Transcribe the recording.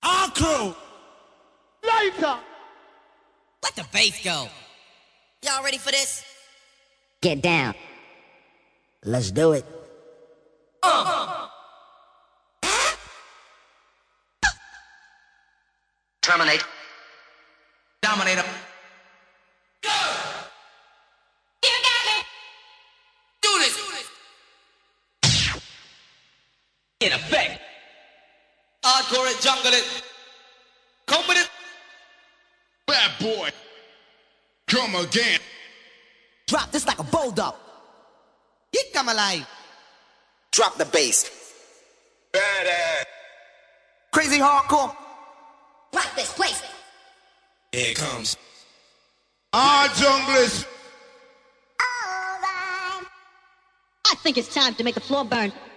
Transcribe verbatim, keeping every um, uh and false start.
Our crew. Lighter. Let the bass go. Y'all ready for this? Get down. Let's do it. Uh. Terminate. Dominator. Go! You got me. Do this. In effect. Hardcore it, jungle it. Come with it. Bad boy. Come again. Drop this like a bulldog. You come alive. Drop the bass. Badass. Crazy hardcore. Rock this place. Here it comes. Our junglers. I think it's time to make the floor burn.